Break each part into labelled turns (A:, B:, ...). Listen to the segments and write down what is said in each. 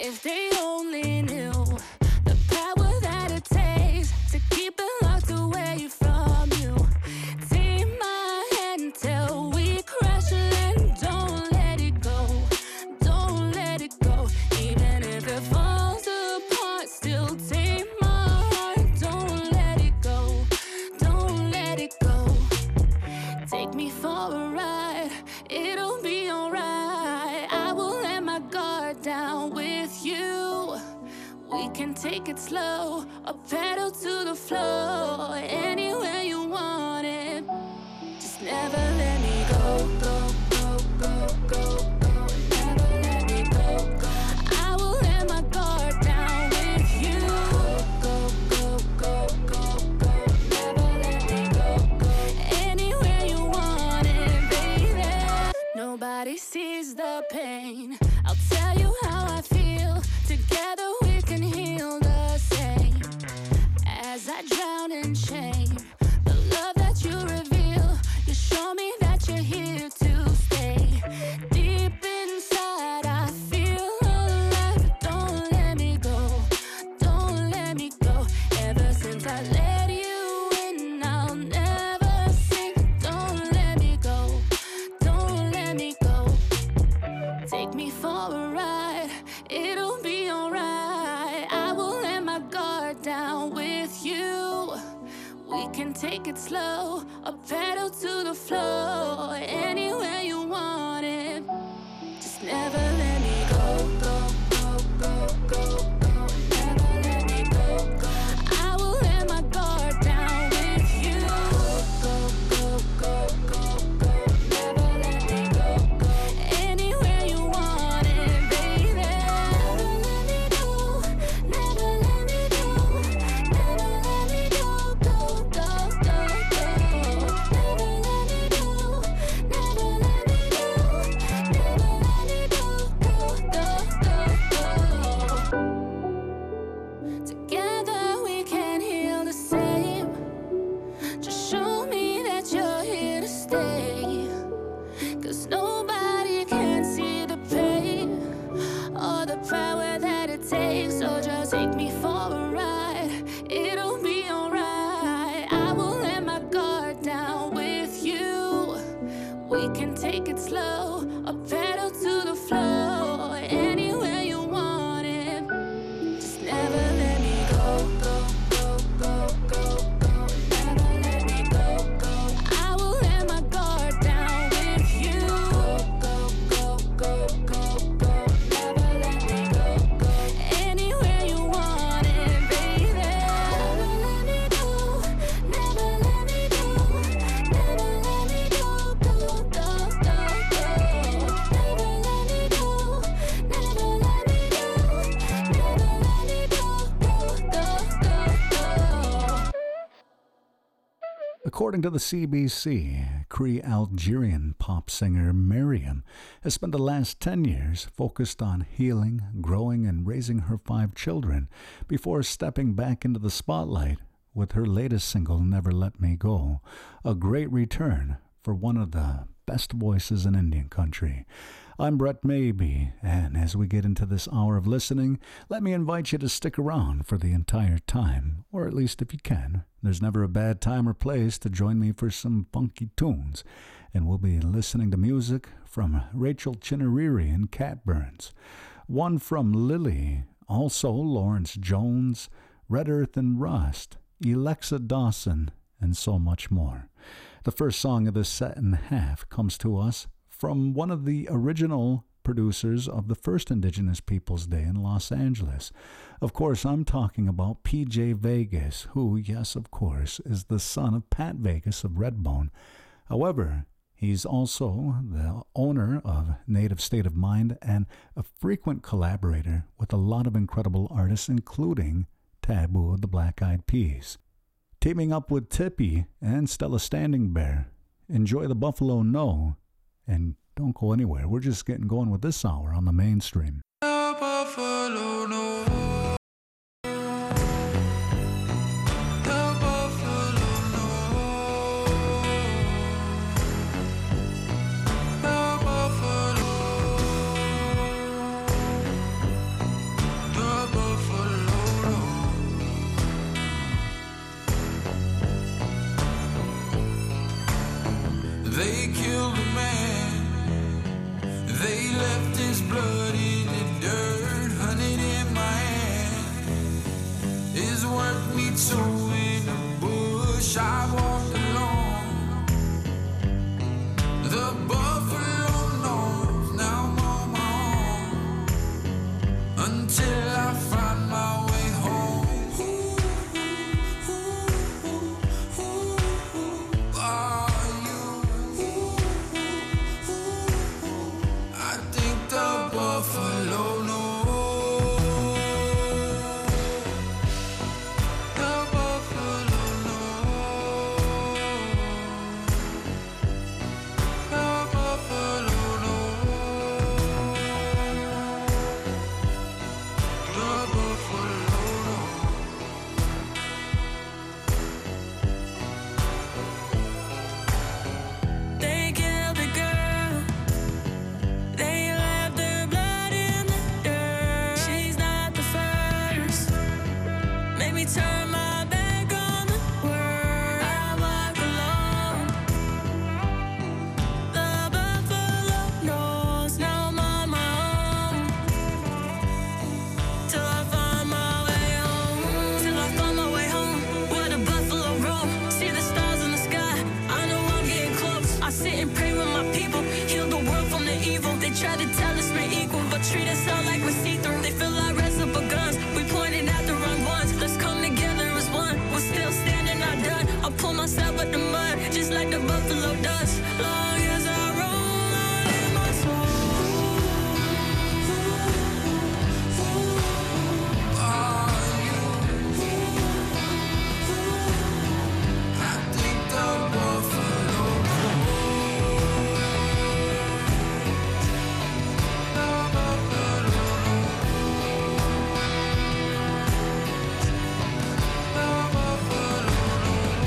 A: If they only knew the power that it takes to keep it locked away from you. Take my hand till we crash and don't let it go. Don't let it go. Even if it falls apart, still take my heart. Don't let it go. Don't let it go. Take me for a ride. It'll be alright. I will let my guard down with you. We can take it slow, a pedal to the floor, anywhere you want it. Just never let me go, go, go, go, go, go. Never let me go, go. I will let my guard down with you. Go, go, go, go, go. Never let me go, go. Anywhere you want it, baby. Nobody sees the pain. I'll tell you how I feel. Together we can heal the same. As I drown in shame, the love that you reveal, you show me that you're here to stay. Deep inside I feel alive. Don't let me go, don't let me go. Ever since I let you in, I'll never sink. Don't let me go, don't let me go. Take me for a ride, it'll be alright. I will let my guard down with you. We can take it slow, a pedal to the floor, anywhere you want it. Just never let me go, go, go, go, go, go. Never let me go, go. I will let my guard down with you. Go, go, go, go, go. Never let me go, go. Anywhere you want it, baby. Never let me go, never let me go. Never let me go, go, go, go, go. Never let me go, never let me go. Never let me go, go, go, go, go. Together we can heal the same. Just show me that you're here to stay. 'Cause nobody can see the pain or the power that it takes. So just take me for a ride. It'll be alright. I will let my guard down with you. We can take it slow, a pedal to the floor, anywhere you want it. Just never let me go, go, go, go, go, go. Never let me go, go. I will let my guard down with you. Go, go, go, go, go. Never let me go, go. Anywhere you want it, baby. Never let me go, never let me go. Never let me go, go, go, go, go. Never let me go, never let me go. Never let me go, go, go, go, go.
B: According to the CBC, Cree Algerian pop singer Miriam has spent the last 10 years focused on healing, growing, and raising her 5 children before stepping back into the spotlight with her latest single, Never Let Me Go, a great return for one of the best voices in Indian country. I'm Brett Maybe, and as we get into this hour of listening, let me invite you to stick around for the entire time, or at least if you can. There's never a bad time or place to join me for some funky tunes, and we'll be listening to music from Rachel Chinariri and Cat Burns, one from Lily, also Lawrence Jones, Red Earth and Rust, Alexa Dawson, and so much more. The first song of this set and half comes to us from one of the original producers of the first Indigenous Peoples Day in Los Angeles. Of course, I'm talking about PJ Vegas, who, yes, of course, is the son of Pat Vegas of Redbone. However, he's also the owner of Native State of Mind and a frequent collaborator with a lot of incredible artists, including Taboo of the Black Eyed Peas. Teaming up with Tippy and Stella Standing Bear. Enjoy the Buffalo No, and don't go anywhere. We're just getting going with this hour on the mainstream.
C: Buffalo No. So in the bush I walked along. The buffalo knows now I'm on my own. Until I find my way home. Are you? I think the buffalo knows. The buffalo knows. The buffalo knows. The buffalo knows.
A: They killed a girl. They left her blood in the dirt. She's not the first. Made me turn my back on the world. I walk alone. The buffalo knows now I'm on my own. Till I find my way home. Till I find my way home. Where the buffalo roam. See the stars in the sky. I know I'm getting close. I sit and pray with my people. Heal the world from the evil. They try to tell us we're equal, but treat us all like we're see-through. They feel like reservoir guns. We pointed at the wrong ones. Let's come together as one. We're still standing, not done. I'll pull myself out the mud, just like the buffalo does. Long as I roll on in my soul.
C: Are you? I think the buffalo knows. The buffalo knows. The buffalo knows.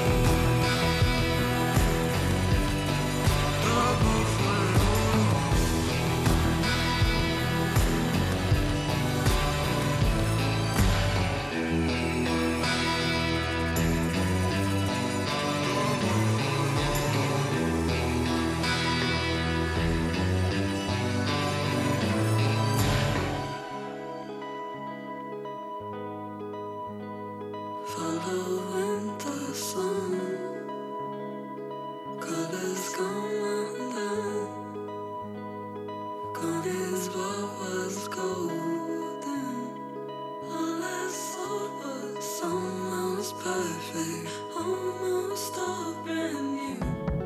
C: The buffalo
A: Following the sun, colors come undone. Gone is what was golden. All I saw was almost perfect, almost all brand new.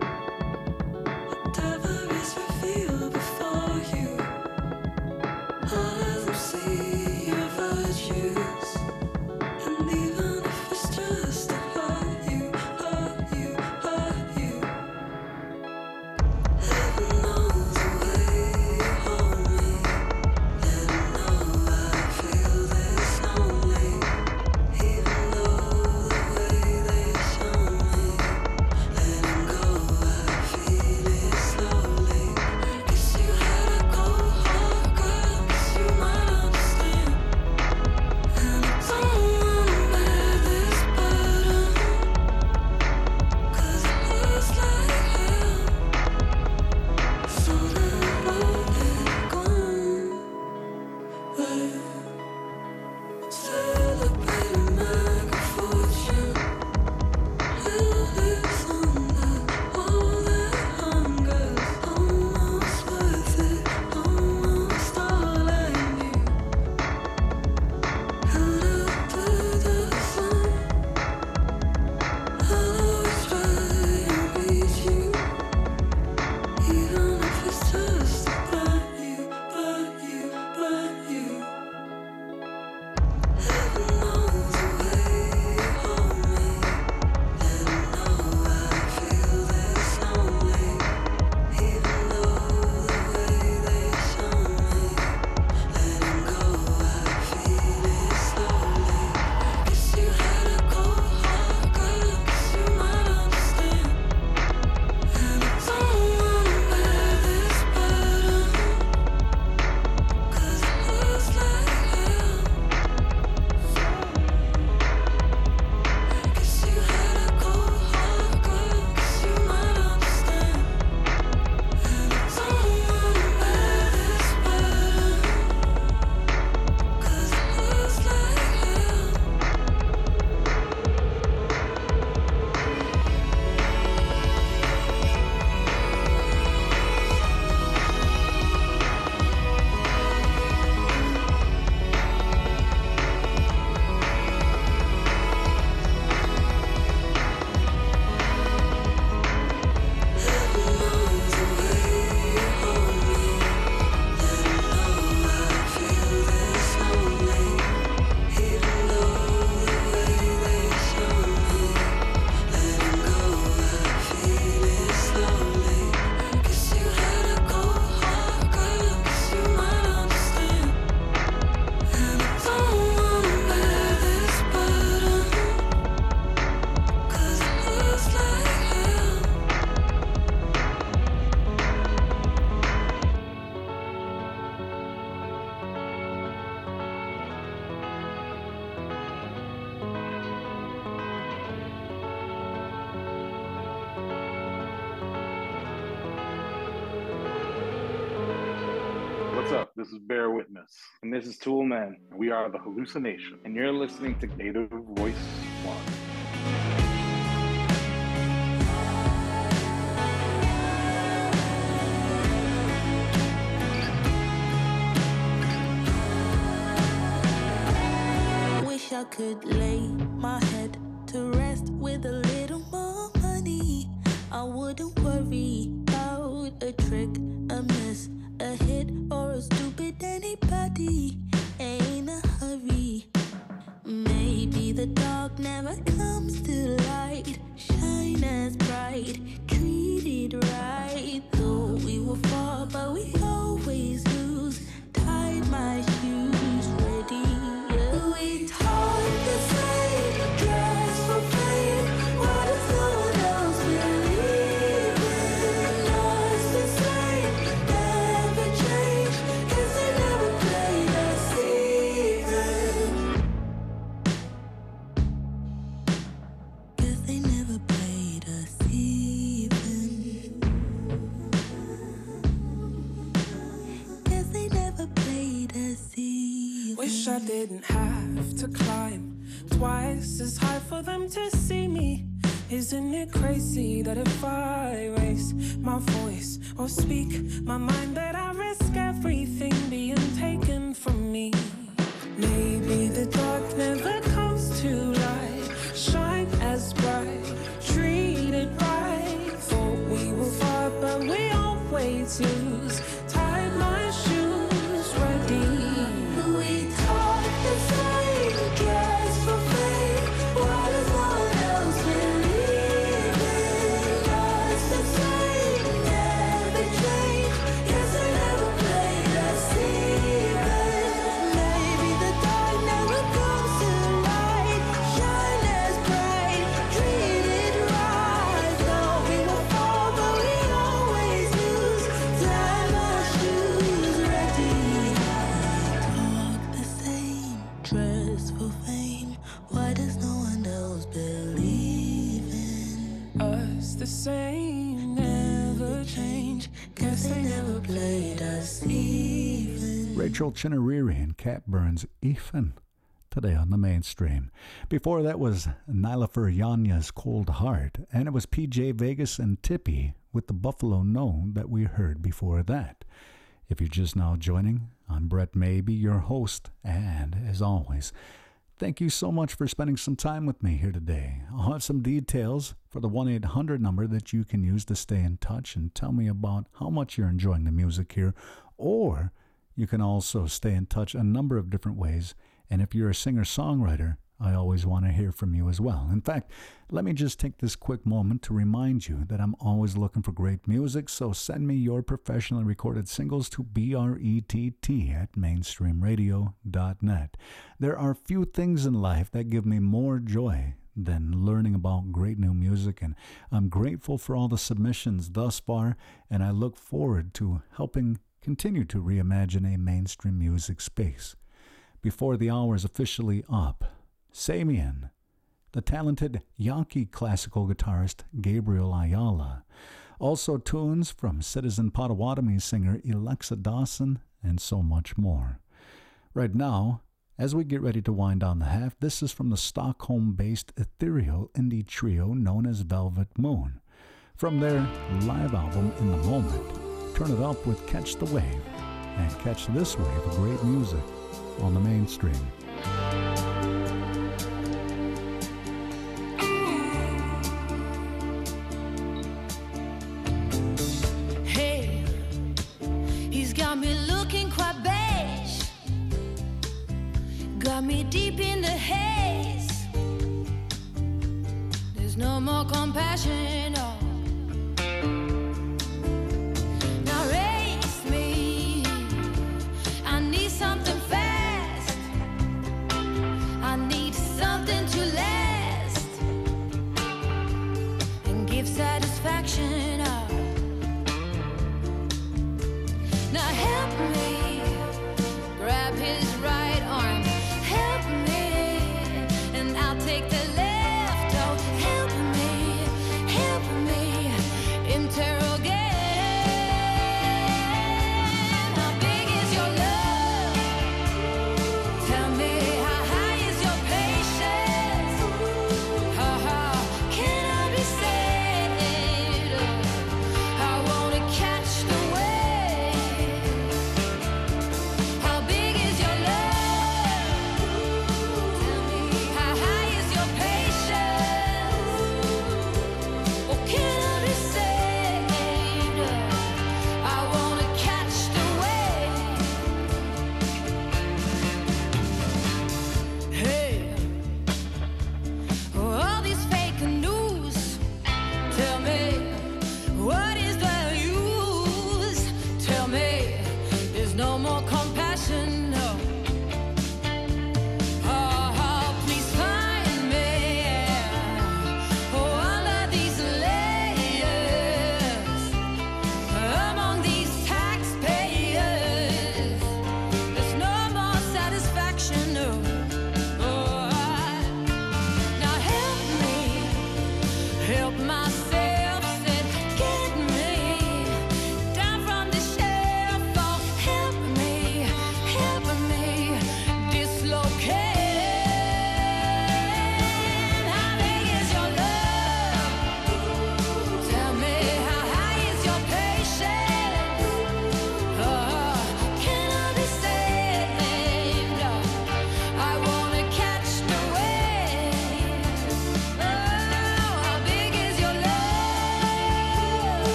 A: Whatever is revealed before you, all of them see your virtues. And even if it's just to hurt you, hurt you, hurt you. Heaven knows the way you hold me. Let 'em know I feel this lonely. Even though the way they show me. Let 'em go, I feel it slowly. Guess you had to go hard, girl, 'cause you might understand. And I don't wanna bear this burden, 'cause it hurts like hell. So then let it go. Celebrating my good fortune. Little lips under all that hunger's almost worth it, almost all I knew. Held up to the sun. I'll always try and reach you, even if it's just to burn you, burn you, burn you.
D: This is Bear Witness. And this is Tool Man. We are the Hallucination. And you're listening to Native Voice One.
A: Wish I could lay my head to rest with a little more money. I wouldn't worry about a trick, a miss, a hit, or a stupid anybody. Ain't a hurry. Maybe the dark never comes to light. Shine as bright, treated right. Though we will fall, but we always lose. Tied my shoes, ready. We taught the same, dress for fame. Why does no one else believe in us the same? Never change, 'cause they never played us even. 'Cause they never played us even. 'Cause they never played us even.
E: Wish I didn't have to climb twice as high for them to see me. Isn't it crazy that if I raise my voice or speak my mind that I risk everything being taken from me? Maybe the dark never comes to light. Shine as bright, treated right. Thought we were far, but we always lose. Tied my shoes, ready.
A: We taught the same, dress for fame. Why does no one else believe in us the same? Never change, 'cause they never played us even. Maybe the dark never comes to light. Shine as bright, treated right. Though we will fall, but we always lose. Tie my shoes, ready. Talk the same, dress for fame. Why does no one else believe in
E: Us the same, never change. Guess they never
A: played us even?
B: Rachel Chinariri and Cat Burns' Ethan today on the mainstream. Before that was Nilofer Yanya's Cold Heart, and it was PJ Vegas and Tippy with the Buffalo No that we heard before that. If you're just now joining, I'm Brett Maybe, your host, and as always, thank you so much for spending some time with me here today. I'll have some details for the 1-800 number that you can use to stay in touch and tell me about how much you're enjoying the music here, or you can also stay in touch a number of different ways, and if you're a singer-songwriter, I always want to hear from you as well. In fact, let me just take this quick moment to remind you that I'm always looking for great music, so send me your professionally recorded singles to brett@mainstreamradio.net. There are few things in life that give me more joy than learning about great new music, and I'm grateful for all the submissions thus far, and I look forward to helping continue to reimagine a mainstream music space. Before the hour is officially up, Samian, the talented Yankee classical guitarist Gabriel Ayala, also tunes from Citizen Potawatomi singer Alexa Dawson, and so much more. Right now, as we get ready to wind down the half, this is from the Stockholm-based ethereal indie trio known as Velvet Moon. From their live album In the Moment, turn it up with Catch the Wave, and catch this wave of great music on the mainstream.
A: Hey, he's got me looking quite beige. Got me deep in the haze. There's no more compassion. Oh. Now raise me. I need something fast. I need something to last and give satisfaction. Oh. Now help me grab his right arm. Help me, and I'll take the left. Oh, help me, help me.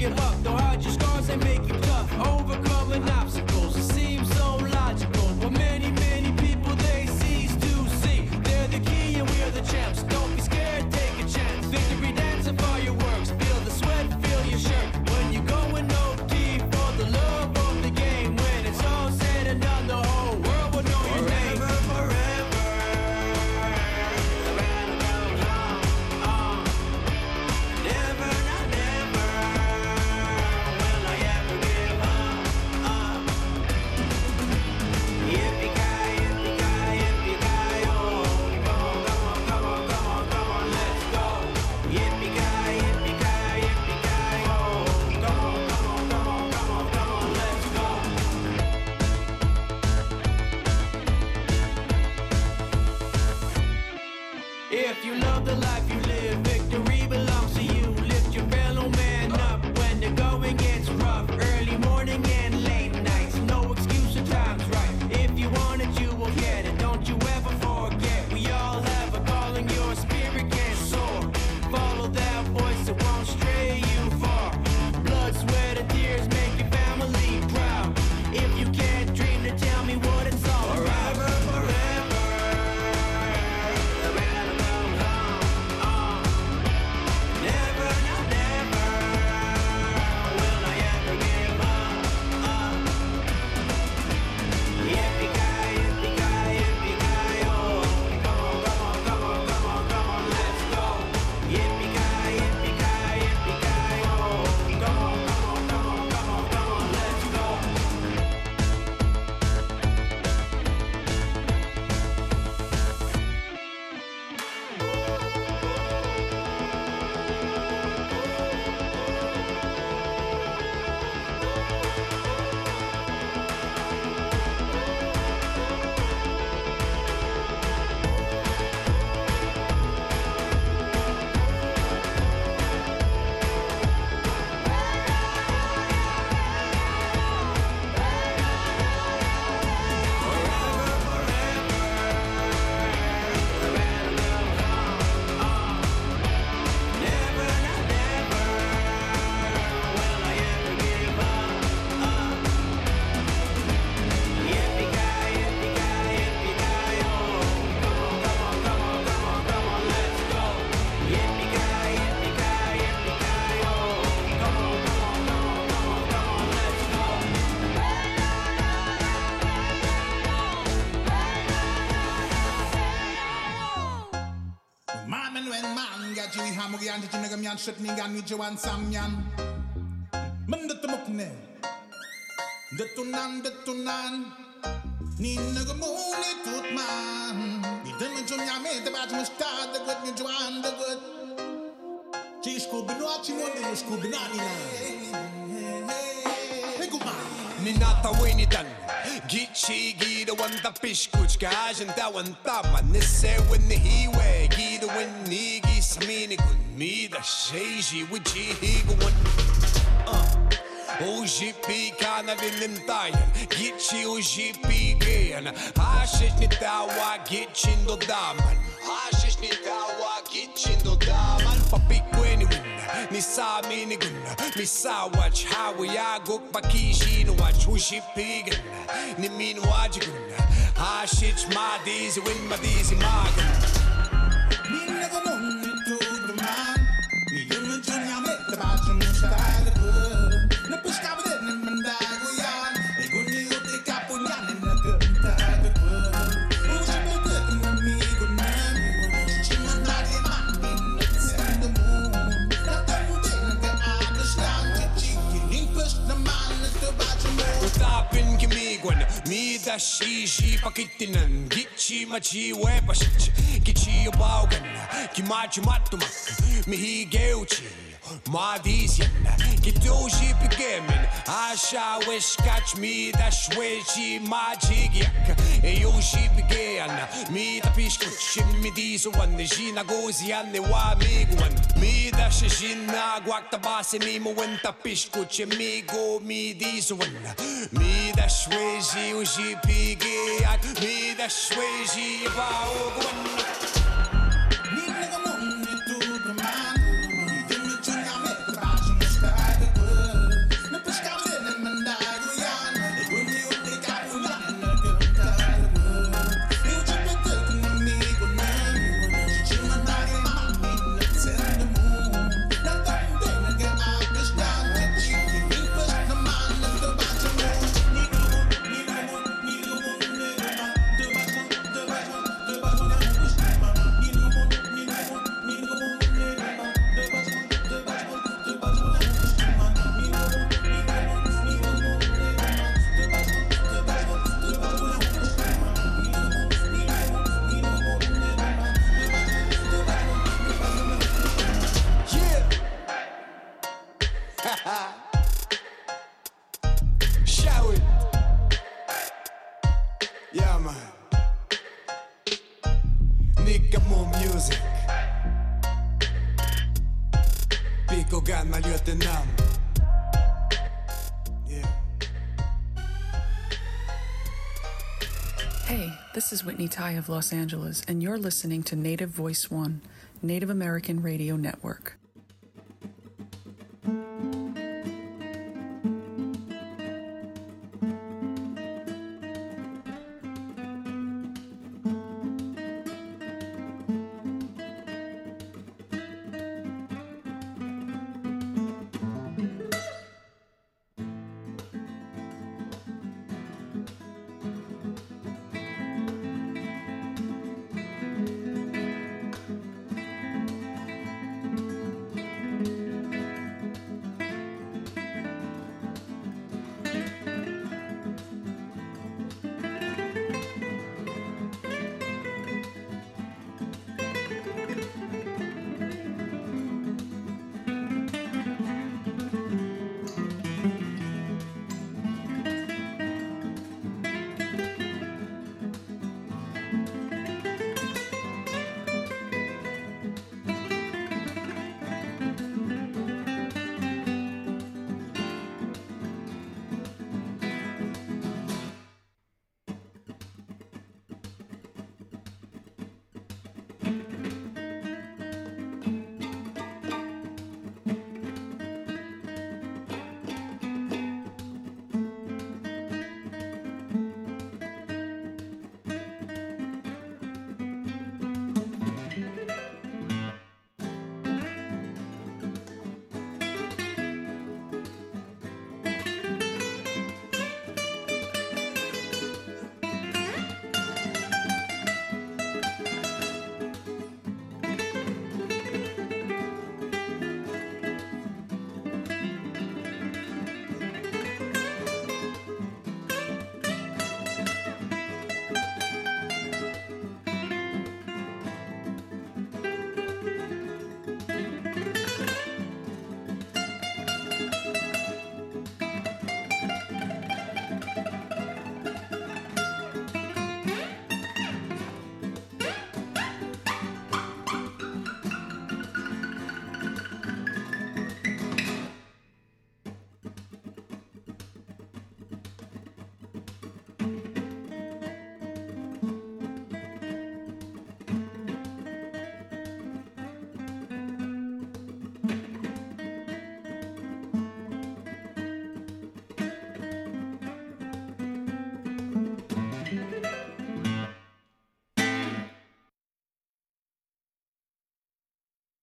F: give up. Don't hide your scars, they make you tough. Overcoming obstacles, it seems so logical. But many, many people they cease to see. They're the key and we're the champs. Don't be scared, take a chance. Victory dancing fireworks. Feel the sweat, feel your shirt. When you're going OT for the love of the game. When it's all said and done, the whole world will know your name. Forever, the battle goes on. Never, not never will I ever give up. Yippee-ki-yay, yippee-ki-yay, yippee-ki-yay, oh. Come on, come on, come on, come on, let's go. Yippee-ki-yay, yippee-ki-yay, yippee-ki-yay, oh. Come on, come on, come on, come on, come on, let's go. If you love the life you live, victory belongs to you. Lift your fellow man up when the going gets rough. Early morning and late nights, no excuse, the time's right. If you want it, you will get it. Don't you ever forget, we all have a calling. Your spirit can soar. Follow that voice, it won't stray you far. Blood, sweat, and tears make your family proud. If you can't dream, then tell me what it's all about. Forever, the battle goes on. Never, not never will I ever give up. Yippee-ki-yay, yippee-ki-yay, yippee-ki-yay, oh. Come on, come on, come on, come on, come on, let's go. Yippee-ki-yay, yippee-ki-yay, yippee-ki-yay, oh. Come on, come on, come on, come on, come on, let's go. Never, not never will I ever give up. Yippee-ki-yay, yippee-ki-yay, yippee-ki-yay, oh. Come on, come on, come on, come on, let's go. Yippee-ki-yay, yippee-ki-yay, yippee-ki-yay, oh. Come on, come on, come on, come on, come on, let's go.
G: Man and when man got you hamugyan to Chinagamian Shutningan with Joan Samyan. Mandatamukne. The tunan. Ni nagamuni tutman. Ni damajunyame, the Batmustar, the good Nijuan, the good. Chisco Binochi, no school Binanina. Hey, good man.
H: Minata winidan Gichi gida wanta pishkuch Kajanta wanta manise wini hiwe Gida wini gisamini kun Mida sheiji wichi higu wan Ojipi kana vilimtayan Gichi ojipi gayan Hashish nitawa gichin do daman Hashish nitawa gichin do daman Papikweni win Nisami ni gun Misawach hawi aguk bakishi no watch Ushipigan Ni min wajigun Hashich madizi win madizi magan
G: Ni nagamuni tutman. Ni damajunyame, the Batmustar, the good. Napushkabit and Mandagoyan. A good new take up on Yan and the good. The good. Who's a good and a me good man? Chimandari man, it's in the moon. Not the moon, the understand. Chicken, push the man at the Batmustar.
H: Utapin kimigwan Mida shishi pakitinan Gichi machi wepashich Gichi obaugan Kimachi matumak Mihi geuchi Madisian Kitoji pigemin Asha wish catch me da shwechi majigiak Eyoshi pigean Me da pishkuch Me diso one Jina gozian ne wa miguan Me da shishina guakta base mi mo wenta pishkuch Me go me diso one Me da shweji uji pigeak Me da shweji baogwan
G: Ni nagamuni tutman. Ni damajunyame, the Batmustar, the good.
H: تنام.
I: Hey, this is Whitney Tai of Los Angeles, and you're listening to Native Voice One, Native American Radio Network.